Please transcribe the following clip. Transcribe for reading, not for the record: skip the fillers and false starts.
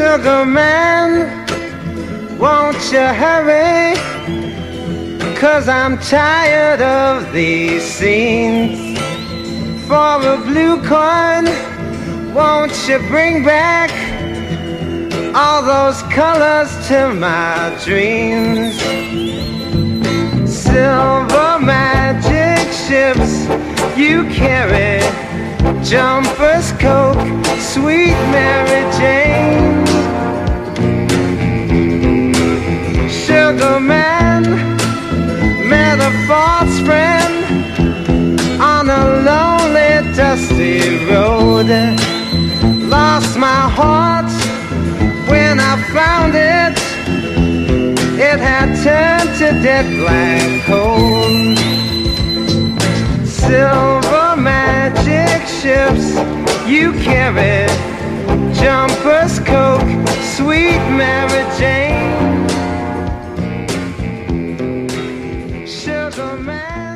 Sugar man, won't you hurry? 'Cause I'm tired of these scenes. For a blue coin, won't you bring back all those colors to my dreams? Silver magic ships you carry, jumpers, Coke, sweet Mary Jane. Sugar man met a false friend on a lonely, dusty road. Lost my heart when I found it. It had turned to dead black coal. Silver magic ships you carry, jumpers, Coke, sweet Mary Jane. Sugar man.